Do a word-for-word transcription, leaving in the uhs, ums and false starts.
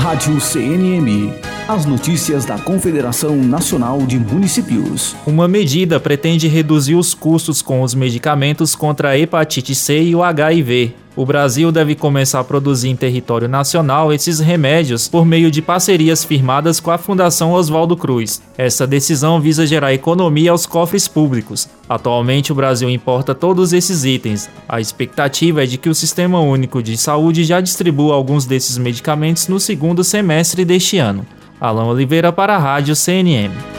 Rádio C N M. As notícias da Confederação Nacional de Municípios. Uma medida pretende reduzir os custos com os medicamentos contra a hepatite C e o H I V. O Brasil deve começar a produzir em território nacional esses remédios por meio de parcerias firmadas com a Fundação Oswaldo Cruz. Essa decisão visa gerar economia aos cofres públicos. Atualmente, o Brasil importa todos esses itens. A expectativa é de que o Sistema Único de Saúde já distribua alguns desses medicamentos no segundo semestre deste ano. Alan Oliveira para a Rádio C N M.